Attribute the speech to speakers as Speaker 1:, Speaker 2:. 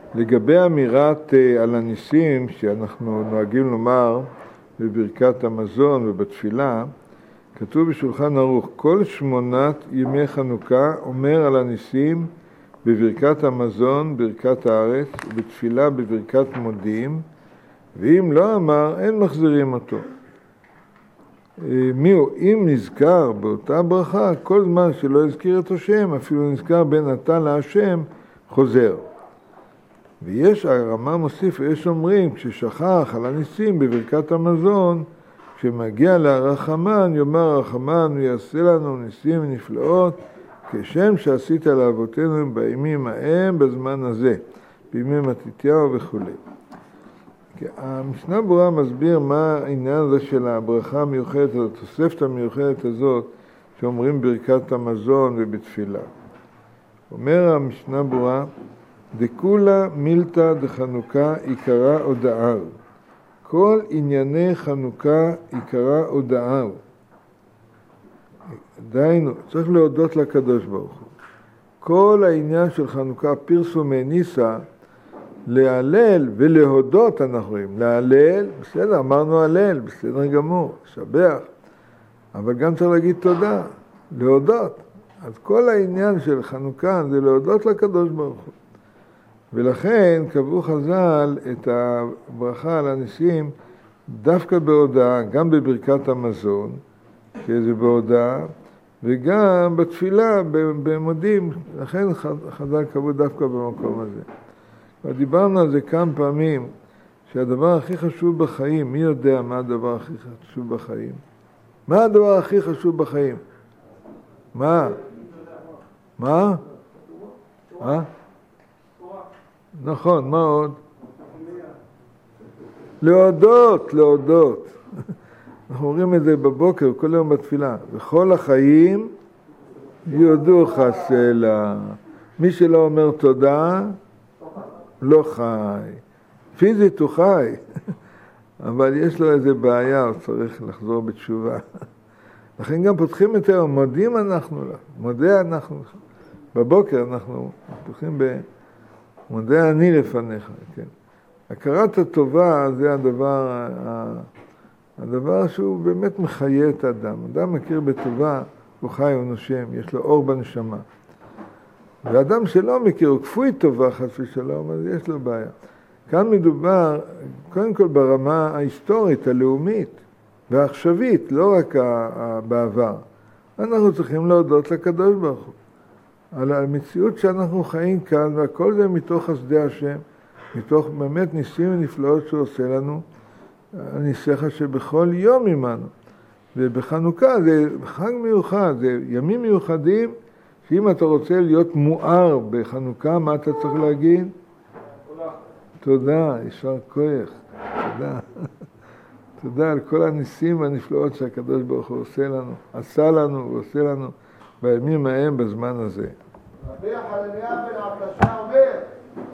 Speaker 1: לגבי אמירת על הניסים שאנחנו נוהגים לומר בברכת המזון ובתפילה, כתוב בשולחן ערוך, כל 8 ימי חנוכה אומר על הניסים בברכת המזון, ברכת הארץ, ובתפילה בברכת מודים, ואם לא אמר, אין מחזירים אותו. אם נזכר באותה ברכה, כל זמן שלא הזכיר את השם, אפילו נזכר בין אתה להשם, חוזר. ויש, הרמה מוסיף, יש אומרים, כששכח על הניסים בברכת המזון, כשמגיע לרחמן, יאמר רחמן, הוא יעשה לנו ניסים ונפלאות, כשם שעשית לאבותינו בימים ההם בזמן הזה, בימי מתתיהו וכו'. המשנה ברורה מסביר מה העניין הזה של הברכה המיוחדת, התוספת המיוחדת הזאת, שאומרים ברכת המזון ובתפילה. אומר המשנה ברורה, דכולה מילתא דחנוכה עיקרה הודאה. כל ענייני חנוכה עיקרה הודאה. דיינו, צריך להודות לקדוש ברוך הוא. כל העניין של חנוכה פרסומי ניסה, להלל ולהודות אנחנו רואים. להלל, בסדר, אמרנו הלל, בסדר גמור, שבח. אבל גם צריך להגיד תודה, להודות. אז כל העניין של חנוכה זה להודות לקדוש ברוך הוא. ולכן קבעו חז"ל את הברכה על הניסים דווקא בהודעה, גם בברכת המזון, שזה בהודעה, וגם בתפילה, במודים. לכן חז"ל קבעו דווקא במקום הזה. ודיברנו על זה כמה פעמים, שהדבר הכי חשוב בחיים, מי יודע מה הדבר הכי חשוב בחיים? מה הדבר הכי חשוב בחיים? מה? מה? מה? נכון, מה עוד? להודות, להודות. אנחנו אומרים את זה בבוקר, כל יום בתפילה. וכל החיים יודוך סלע. מי שלא אומר תודה, לא חי. פיזית הוא חי, אבל יש לו איזה בעיה, הוא צריך לחזור בתשובה. לכן גם פותחים את היום, מודים אנחנו לה, מודה אנחנו. בבוקר אנחנו פותחים מודה אני לפניך, כן. הכרת הטובה זה הדבר שהוא באמת מחיה את האדם. אדם מכיר בטובה, הוא חי, הוא נושם, יש לו אור בנשמה. ואדם שלא מכיר, הוא כפוי טובה חס ושלום, אז יש לו בעיה. כאן מדובר, קודם כל ברמה ההיסטורית, הלאומית והעכשווית, לא רק בעבר. אנחנו צריכים להודות לקדוש ברוך הוא. על המציאות שאנחנו חיים כאן, והכל זה מתוך חסדי השם, מתוך באמת ניסים ונפלאות שהוא עושה לנו, הניסך שבכל יום עמנו. ובחנוכה זה חג מיוחד, זה ימים מיוחדים, שאם אתה רוצה להיות מואר בחנוכה, מה אתה צריך להגיד? תודה, יישר כוח, תודה. תודה על כל הניסים והנפלאות שהקדוש ברוך הוא עושה לנו, עשה לנו ועושה לנו בימים ההם בזמן הזה.
Speaker 2: רבי חנניה בן עקשיא אומר,